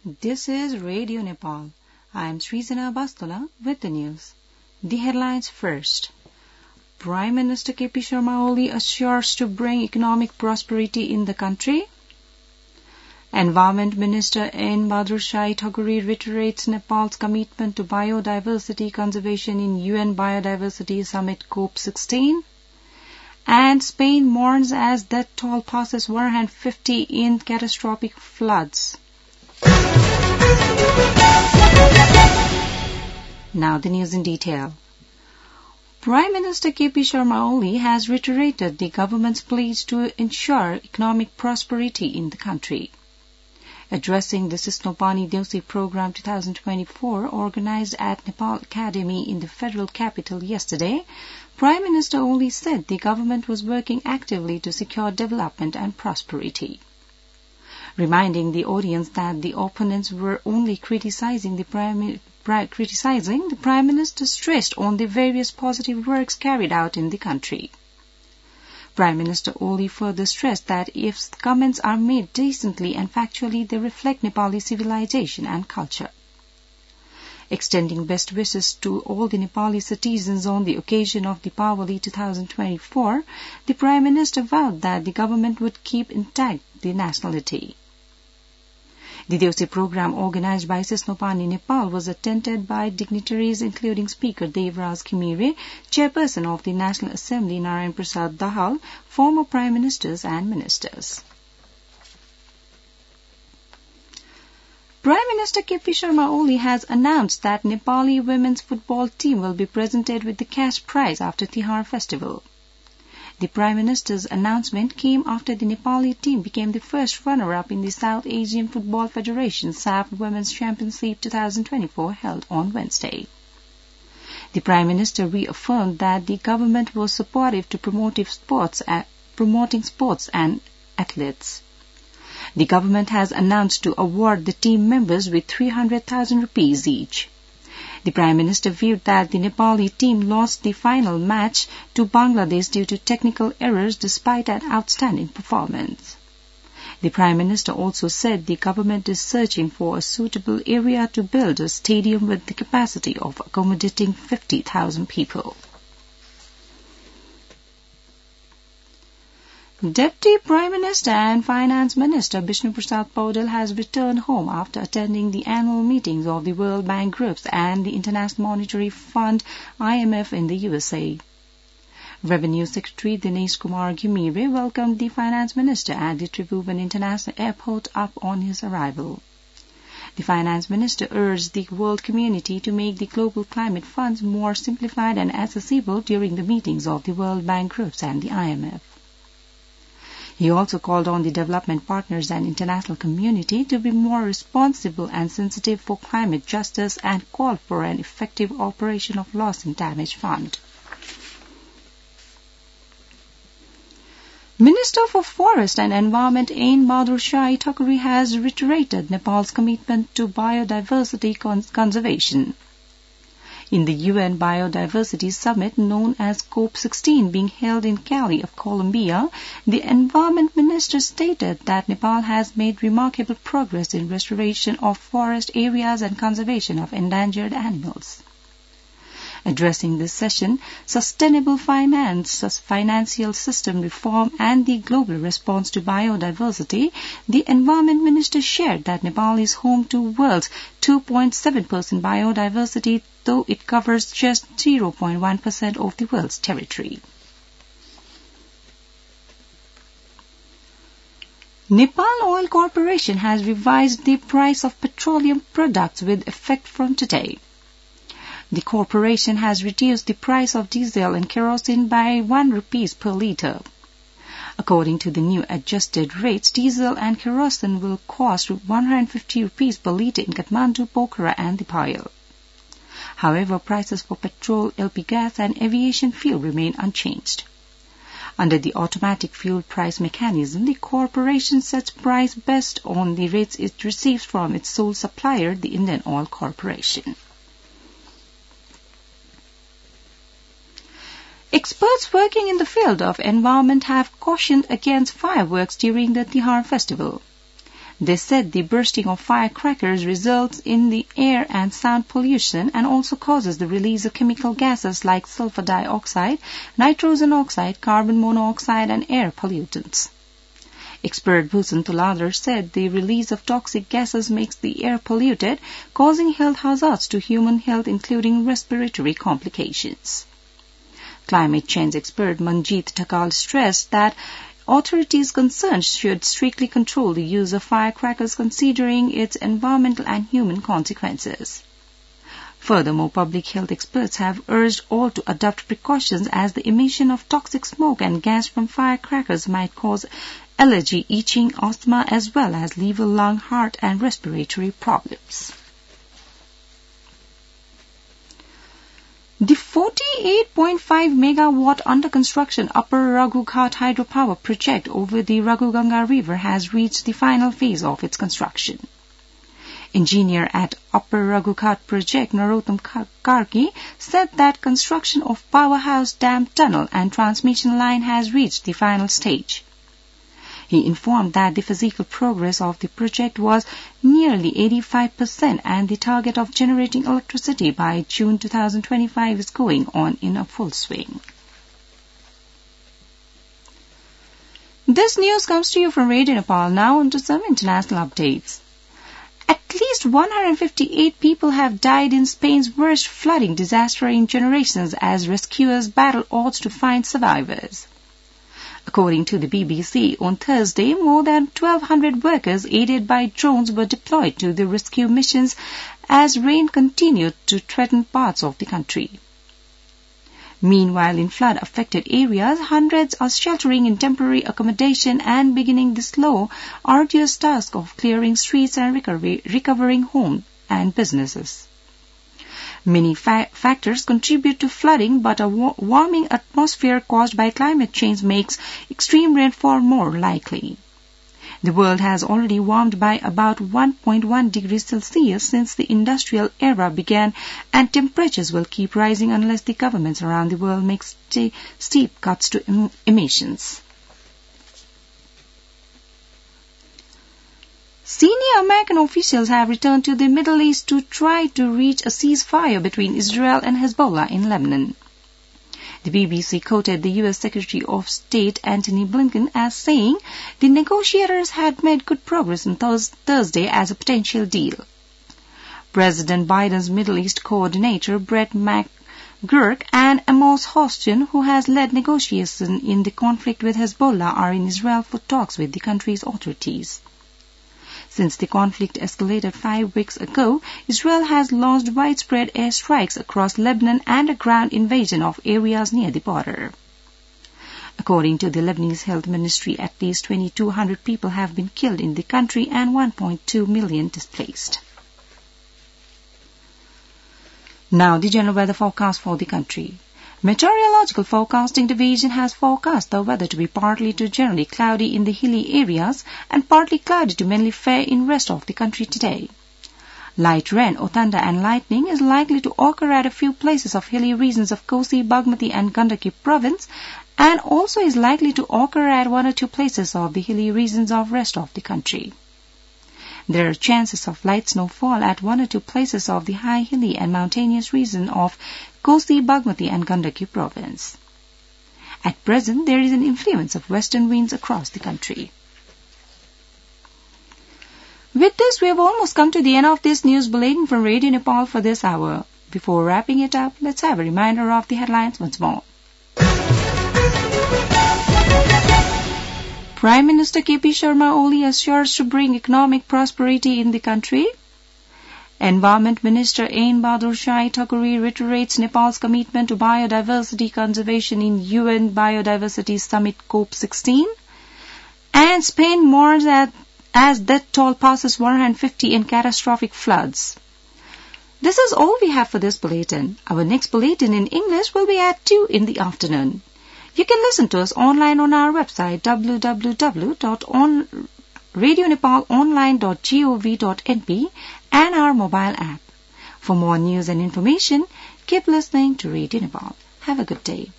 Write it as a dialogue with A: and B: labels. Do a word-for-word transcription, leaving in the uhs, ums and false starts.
A: This is Radio Nepal. I am Srizana Bastola with the news. The headlines first. Prime Minister K P Sharma Oli assures to bring economic prosperity in the country. Environment Minister N. Badrushai Thakuri reiterates Nepal's commitment to biodiversity conservation in U N Biodiversity Summit COP sixteen. And Spain mourns as death toll passes one hundred fifty in catastrophic floods. Now the news in detail. Prime Minister K P Sharma Oli has reiterated the government's pledge to ensure economic prosperity in the country. Addressing the Sisnopani Deusi Program twenty twenty-four organized at Nepal Academy in the federal capital yesterday, Prime Minister Oli said the government was working actively to secure development and prosperity. Reminding the audience that the opponents were only criticizing the prime, criticizing, the Prime Minister stressed on the various positive works carried out in the country. Prime Minister Oli further stressed that if comments are made decently and factually, they reflect Nepali civilization and culture. Extending best wishes to all the Nepali citizens on the occasion of Deepavali twenty twenty-four, the Prime Minister vowed that the government would keep intact the nationality. The Deusi program organized by Sisnopani Nepal was attended by dignitaries including Speaker Devraj Khimire, Chairperson of the National Assembly Narayan Prasad Dahal, former Prime Ministers and Ministers. Prime Minister K P Sharma Oli has announced that Nepali women's football team will be presented with the cash prize after Tihar festival. The Prime Minister's announcement came after the Nepali team became the first runner-up in the South Asian Football Federation S A F Women's Championship twenty twenty-four held on Wednesday. The Prime Minister reaffirmed that the government was supportive to promoting sports, uh, promoting sports and athletes. The government has announced to award the team members with three hundred thousand rupees each. The Prime Minister viewed that the Nepali team lost the final match to Bangladesh due to technical errors despite an outstanding performance. The Prime Minister also said the government is searching for a suitable area to build a stadium with the capacity of accommodating fifty thousand people. Deputy Prime Minister and Finance Minister Bishnu Prasad Paudel has returned home after attending the annual meetings of the World Bank Groups and the International Monetary Fund I M F in the U S A. Revenue Secretary Dinesh Kumar Ghimire welcomed the Finance Minister at the Tribhuvan International Airport up on his arrival. The Finance Minister urged the world community to make the global climate funds more simplified and accessible during the meetings of the World Bank Groups and the I M F. He also called on the development partners and international community to be more responsible and sensitive for climate justice and called for an effective operation of loss and damage fund. Minister for Forest and Environment N. Badrushai Thakuri has reiterated Nepal's commitment to biodiversity cons- conservation. In the U N Biodiversity Summit known as COP sixteen being held in Cali of Colombia, the Environment Minister stated that Nepal has made remarkable progress in restoration of forest areas and conservation of endangered animals. Addressing this session, Sustainable Finance, Financial System Reform and the Global Response to Biodiversity, the Environment Minister shared that Nepal is home to world's two point seven percent biodiversity, though it covers just zero point one percent of the world's territory. Nepal Oil Corporation has revised the price of petroleum products with effect from today. The corporation has reduced the price of diesel and kerosene by one rupees per litre. According to the new adjusted rates, diesel and kerosene will cost one hundred fifty rupees per litre in Kathmandu, Pokhara and Dipayal. However, prices for petrol, L P gas and aviation fuel remain unchanged. Under the automatic fuel price mechanism, the corporation sets price based on the rates it receives from its sole supplier, the Indian Oil Corporation. Experts working in the field of environment have cautioned against fireworks during the Tihar festival. They said the bursting of firecrackers results in the air and sound pollution and also causes the release of chemical gases like sulfur dioxide, nitrogen oxide, carbon monoxide, and air pollutants. Expert Bhusan Tuladar said the release of toxic gases makes the air polluted, causing health hazards to human health, including respiratory complications. Climate change expert Manjeet Thakal stressed that authorities concerned should strictly control the use of firecrackers considering its environmental and human consequences. Furthermore, public health experts have urged all to adopt precautions as the emission of toxic smoke and gas from firecrackers might cause allergy, itching, asthma, as well as liver, lung, heart, and respiratory problems. The forty-eight point five megawatt under construction Upper Raghughat hydropower project over the Raghuganga River has reached the final phase of its construction. Engineer at Upper Raghughat project Narottam Karki said that construction of powerhouse dam tunnel and transmission line has reached the final stage. He informed that the physical progress of the project was nearly eighty-five percent and the target of generating electricity by June twenty twenty-five is going on in a full swing. This news comes to you from Radio Nepal. Now on to some international updates. At least one hundred fifty-eight people have died in Spain's worst flooding disaster in generations as rescuers battle odds to find survivors. According to the B B C, on Thursday, more than twelve hundred workers aided by drones were deployed to the rescue missions as rain continued to threaten parts of the country. Meanwhile, in flood-affected areas, hundreds are sheltering in temporary accommodation and beginning the slow, arduous task of clearing streets and recovery, recovering homes and businesses. Many fa- factors contribute to flooding, but a wa- warming atmosphere caused by climate change makes extreme rainfall more likely. The world has already warmed by about one point one degrees Celsius since the industrial era began, and temperatures will keep rising unless the governments around the world make st- steep cuts to em- emissions. Senior American officials have returned to the Middle East to try to reach a ceasefire between Israel and Hezbollah in Lebanon. The B B C quoted the U S Secretary of State Antony Blinken as saying the negotiators had made good progress on th- Thursday as a potential deal. President Biden's Middle East coordinator Brett McGurk and Amos Hochstein, who has led negotiations in the conflict with Hezbollah, are in Israel for talks with the country's authorities. Since the conflict escalated five weeks ago, Israel has launched widespread airstrikes across Lebanon and a ground invasion of areas near the border. According to the Lebanese Health Ministry, at least twenty-two hundred people have been killed in the country and one point two million displaced. Now the general weather forecast for the country. Meteorological Forecasting Division has forecast the weather to be partly to generally cloudy in the hilly areas and partly cloudy to mainly fair in rest of the country today. Light rain or thunder and lightning is likely to occur at a few places of hilly regions of Kosi, Bagmati and Gandaki province, and also is likely to occur at one or two places of the hilly regions of rest of the country. There are chances of light snowfall at one or two places of the high hilly and mountainous region of Kosi, Bagmati and Gandaki province. At present, there is an influence of western winds across the country. With this, we have almost come to the end of this news bulletin from Radio Nepal for this hour. Before wrapping it up, let's have a reminder of the headlines once more. Prime Minister K P Sharma Oli assures to bring economic prosperity in the country. Environment Minister Ain Bahadur Shah Thakuri reiterates Nepal's commitment to biodiversity conservation in U N Biodiversity Summit COP sixteen. And Spain mourns at, as death toll passes one hundred fifty in catastrophic floods. This is all we have for this bulletin. Our next bulletin in English will be at two in the afternoon. You can listen to us online on our website w w w dot radio nepal online dot gov dot n p and our mobile app. For more news and information, keep listening to Radio Nepal. Have a good day.